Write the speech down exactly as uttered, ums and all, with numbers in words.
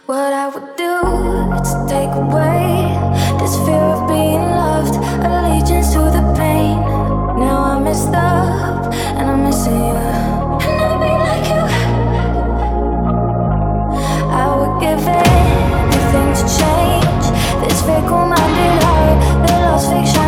What I would do to take away this fear of being loved, allegiance to the pain. Now I'm messed up and I'm missing you. I'll never be like you. I would give anything to change this fickle-minded heart, the lost fiction.